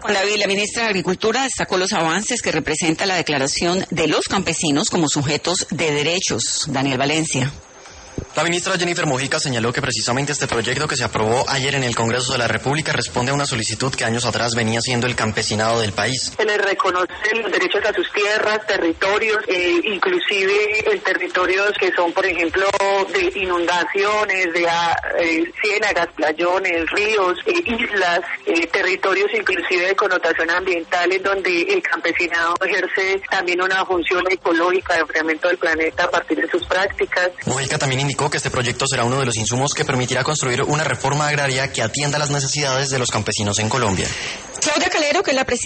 Juan David, la ministra de Agricultura destacó los avances que representa la declaración de los campesinos como sujetos de derechos. Daniel Valencia. La ministra Jennifer Mojica señaló que precisamente este proyecto que se aprobó ayer en el Congreso de la República responde a una solicitud que años atrás venía siendo el campesinado del país. Se les reconocen los derechos a sus tierras, territorios, inclusive en territorios que son, por ejemplo, de inundaciones, de ciénagas, playones, ríos, islas, territorios inclusive de connotación ambiental, en donde el campesinado ejerce también una función ecológica de enfriamiento del planeta a partir de sus prácticas. Mojica también indicó que este proyecto será uno de los insumos que permitirá construir una reforma agraria que atienda las necesidades de los campesinos en Colombia. Claudia Calero, que es la presidenta